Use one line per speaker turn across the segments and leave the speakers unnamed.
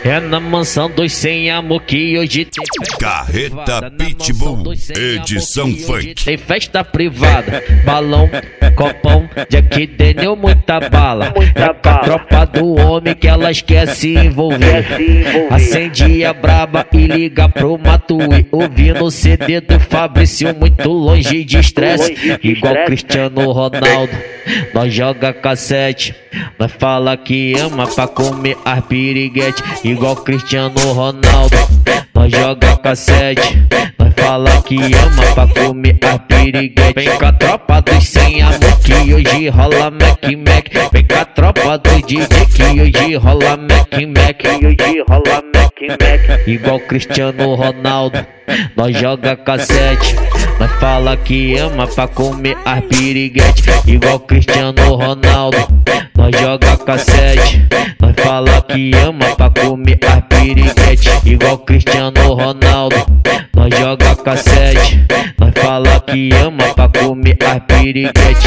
É na mansão dos sem amor que hoje tem
Carreta Pitbull, edição funk.
Tem festa privada, balão, copão, Jack Daniel, muita bala. É pra tropa do homem que elas quer se envolver. Acende a braba e liga pro Matue, ouvindo o CD do Fabrício, muito longe de estresse. Igual Cristiano Ronaldo, nós joga cassete. Nós fala que ama pra comer as piriguete. Igual Cristiano Ronaldo, nós joga cassete. Nós fala que ama pra comer as piriguete. Vem com a tropa dos sem amor que hoje rola Mac Mac. Vem com a tropa do DJ que hoje rola Mac Mac. Hoje rola Mac Mac. Igual Cristiano Ronaldo, nós joga cassete. Nós fala que ama pra comer as piriguete. Igual Cristiano Ronaldo, nós joga cassete. Nós fala que ama pra comer as piriguete. Igual Cristiano Ronaldo, nós joga cassete. Nós fala que ama pra comer as piriguete.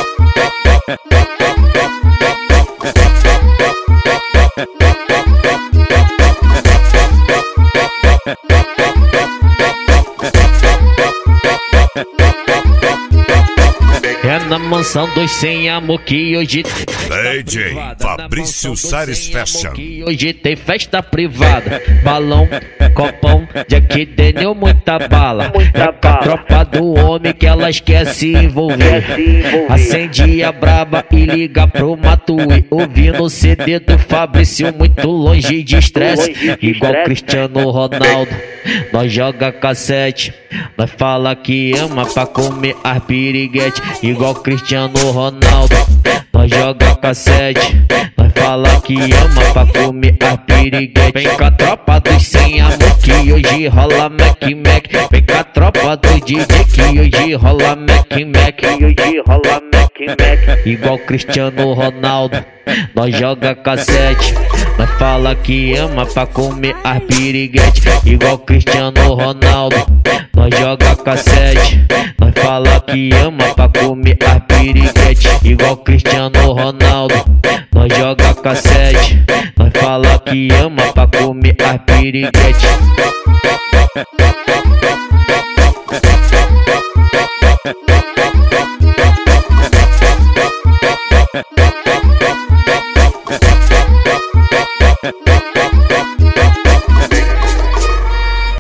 É na mansão dos sem amor que hoje tem
DJ Fabrício Sares Fashion.
Hoje tem festa privada, balão, copão, Jack Daniel, muita bala. É pra tropa do homem que elas quer se envolver. Acende a braba e liga pro Matue, ouvindo o CD do Fabrício, muito longe de estresse. Igual Cristiano Ronaldo, nós joga cassete. Nós fala que ama pra comer as piriguete. Igual Cristiano Ronaldo, nós joga cassete. Nós fala que ama pra comer as piriguete. Vem com a tropa dos sem amor que hoje rola Mac Mac. Vem com a tropa do DJ que hoje rola Mac Mac. Hoje rola Mac Mac. Igual Cristiano Ronaldo, nós joga cassete. Nós fala que ama pra comer as piriguete. Igual Cristiano Ronaldo, nós joga cassete. Nós fala que ama pra comer as piriguete. Igual Cristiano Ronaldo, nós joga cassete. Nós fala que ama pra comer as piriguete.